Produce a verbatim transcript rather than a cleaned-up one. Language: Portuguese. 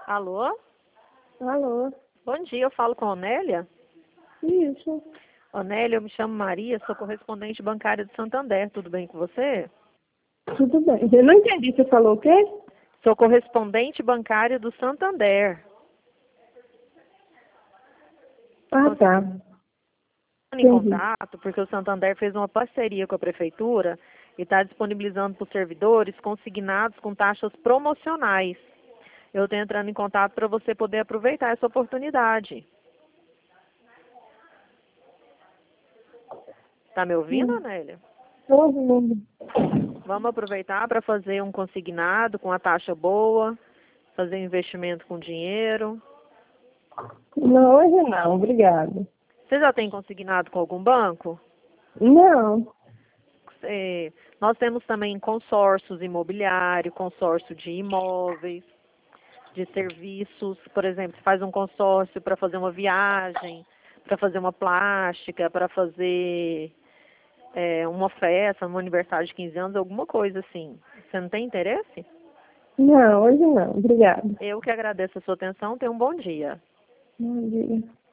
Alô? Alô? Bom dia, eu falo com a Onélia. Isso. Onélia, eu me chamo Maria, sou correspondente bancária do Santander, tudo bem com você? Tudo bem. Eu não entendi. Você falou o quê? Sou correspondente bancária do Santander. Ah, tá. Em Entendi. contato, porque o Santander fez uma parceria com a prefeitura e está disponibilizando para os servidores consignados com taxas promocionais. Eu estou entrando em contato para você poder aproveitar essa oportunidade. Tá me ouvindo, Hum. Onélia? Todo mundo. Vamos aproveitar para fazer um consignado com a taxa boa, fazer investimento com dinheiro. Não, hoje não. Obrigada. Você já tem consignado com algum banco? Não. É, nós temos também consórcios imobiliários, consórcio de imóveis, de serviços. Por exemplo, você faz um consórcio para fazer uma viagem, para fazer uma plástica, para fazer é, uma festa, um aniversário de quinze anos, alguma coisa assim. Você não tem interesse? Não, hoje não. Obrigada. Eu que agradeço a sua atenção. Tenha um bom dia. Bom dia.